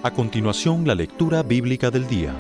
A continuación, la lectura bíblica del día.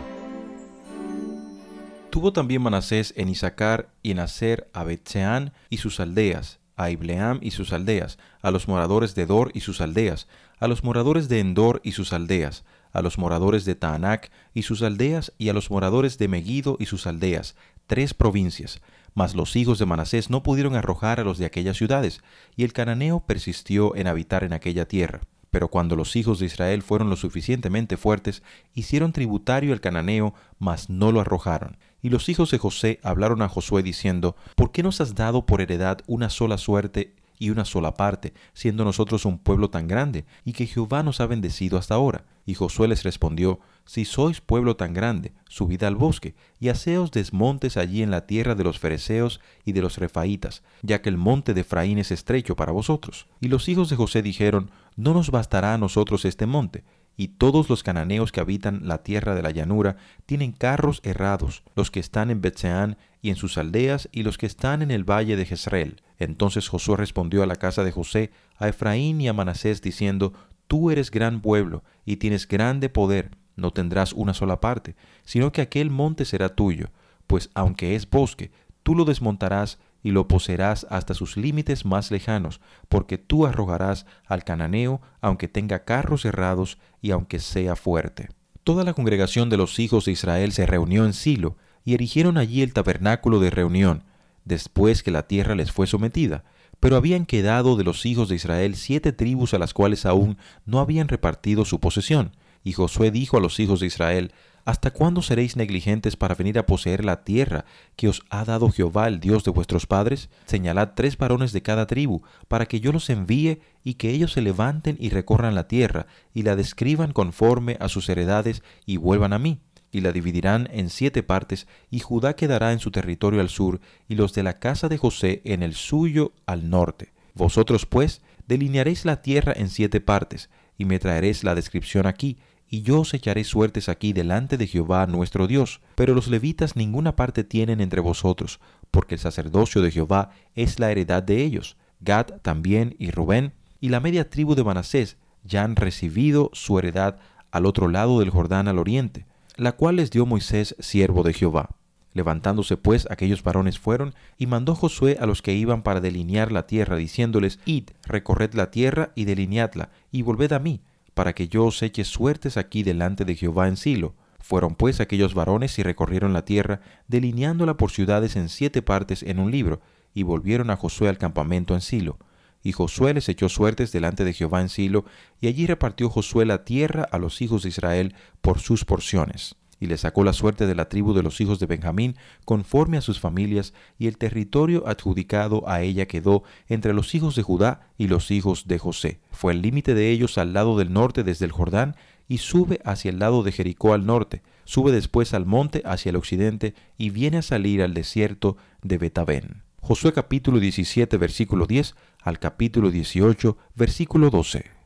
Tuvo también Manasés en Isacar y en Aser a Bet-Seán y sus aldeas, a Ibleam y sus aldeas, a los moradores de Dor y sus aldeas, a los moradores de Endor y sus aldeas, a los moradores de Taanac y sus aldeas, y a los moradores de Megiddo y sus aldeas, 3 provincias. Mas los hijos de Manasés no pudieron arrojar a los de aquellas ciudades, y el cananeo persistió en habitar en aquella tierra. Pero cuando los hijos de Israel fueron lo suficientemente fuertes, hicieron tributario al cananeo, mas no lo arrojaron. Y los hijos de José hablaron a Josué diciendo: ¿Por qué nos has dado por heredad una sola suerte y una sola parte, siendo nosotros un pueblo tan grande, y que Jehová nos ha bendecido hasta ahora? Y Josué les respondió: Si sois pueblo tan grande, subid al bosque, y haceos desmontes allí en la tierra de los fereceos y de los refaitas, ya que el monte de Efraín es estrecho para vosotros. Y los hijos de José dijeron: No nos bastará a nosotros este monte, y todos los cananeos que habitan la tierra de la llanura tienen carros herrados, los que están en Bet-Seán y en sus aldeas, y los que están en el valle de Jezreel. Entonces Josué respondió a la casa de José, a Efraín y a Manasés, diciendo: Tú eres gran pueblo, y tienes grande poder, no tendrás una sola parte, sino que aquel monte será tuyo, pues aunque es bosque, tú lo desmontarás y lo poseerás hasta sus límites más lejanos, porque tú arrojarás al cananeo, aunque tenga carros herrados y aunque sea fuerte. Toda la congregación de los hijos de Israel se reunió en Silo, y erigieron allí el tabernáculo de reunión, después que la tierra les fue sometida. Pero habían quedado de los hijos de Israel 7 tribus a las cuales aún no habían repartido su posesión. Y Josué dijo a los hijos de Israel: ¿Hasta cuándo seréis negligentes para venir a poseer la tierra que os ha dado Jehová, el Dios de vuestros padres? Señalad 3 varones de cada tribu, para que yo los envíe, y que ellos se levanten y recorran la tierra, y la describan conforme a sus heredades, y vuelvan a mí. Y la dividirán en 7 partes, y Judá quedará en su territorio al sur, y los de la casa de José en el suyo al norte. Vosotros, pues, delinearéis la tierra en 7 partes, y me traeréis la descripción aquí, y yo os echaré suertes aquí delante de Jehová nuestro Dios. Pero los levitas ninguna parte tienen entre vosotros, porque el sacerdocio de Jehová es la heredad de ellos. Gad también y Rubén, y la media tribu de Manasés ya han recibido su heredad al otro lado del Jordán al oriente, la cual les dio Moisés, siervo de Jehová. Levantándose pues aquellos varones fueron, y mandó Josué a los que iban para delinear la tierra, diciéndoles: Id, recorred la tierra y delineadla, y volved a mí, para que yo os eche suertes aquí delante de Jehová en Silo. Fueron pues aquellos varones y recorrieron la tierra, delineándola por ciudades en 7 partes en un libro, y volvieron a Josué al campamento en Silo. Y Josué les echó suertes delante de Jehová en Silo, y allí repartió Josué la tierra a los hijos de Israel por sus porciones. Y le sacó la suerte de la tribu de los hijos de Benjamín, conforme a sus familias, y el territorio adjudicado a ella quedó entre los hijos de Judá y los hijos de José. Fue el límite de ellos al lado del norte desde el Jordán, y sube hacia el lado de Jericó al norte, sube después al monte hacia el occidente, y viene a salir al desierto de Betabén. Josué capítulo 17, versículo 10 al capítulo 18, versículo 12.